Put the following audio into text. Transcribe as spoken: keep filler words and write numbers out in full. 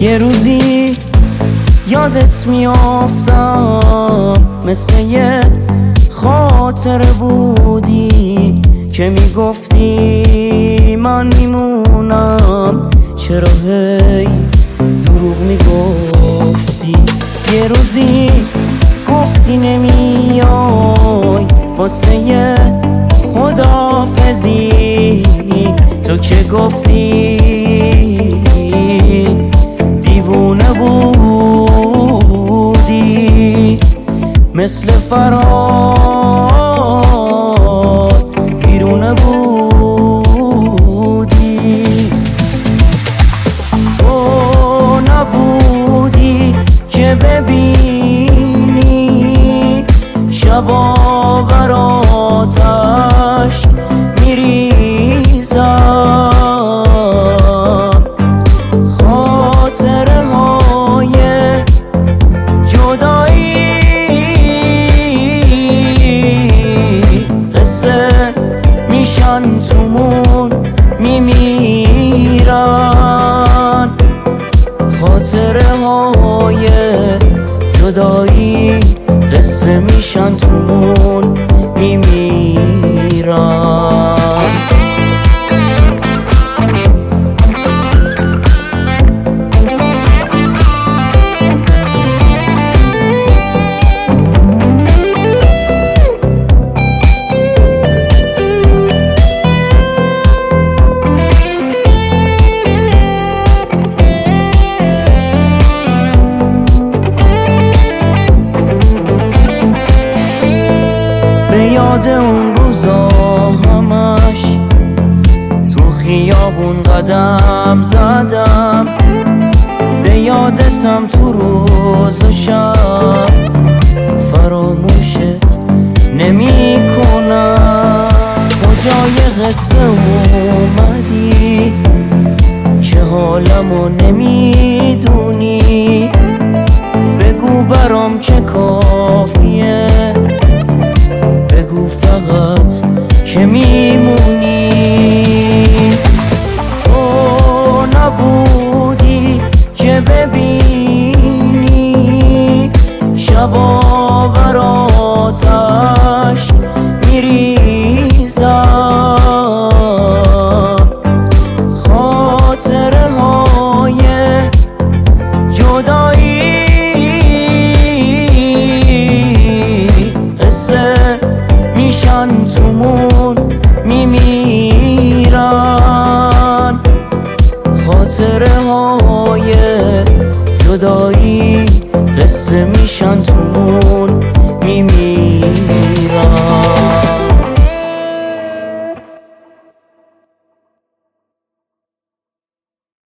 یه روزی یادت میافتم، مثل یه خاطره بودی که میگفتی من میمونم، چرا هی دروغ میگفتی. یه روزی گفتی نمیای واسه یه خداحافظی، تو که گفتی دیوونه بودی، مثل فراد بیرونه بودی. تو نبودی که ببینی شبا براتش میریزم، خاطره های جدایی قصه میشن تومون میمیرن، خاطره های جدایی قصه میشن تومون میمیرن. به یاد اون روزا همش تو خیابون قدم زدم، به یادتم تو روز و شب، فراموشت نمی کنم. کجای قصه اومدی که حالمو نمی